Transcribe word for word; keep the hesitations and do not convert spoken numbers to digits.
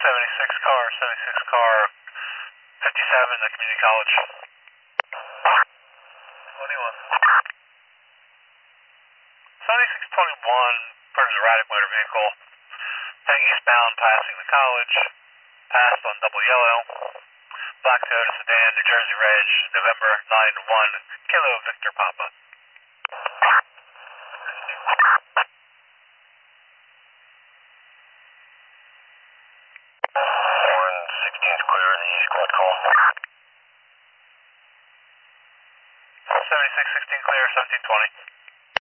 seventy-six car, seventy-six car, fifty-seven, the community college. twenty-one. seventy-six twenty-one, purchased erratic motor vehicle, heading eastbound, passing the college, passed on double yellow, black Toyota sedan, New Jersey Reg, November nine one, Kilo Victor Papa. one sixteen is clear, the squad call. seventy-six sixteen clear, seventeen twenty.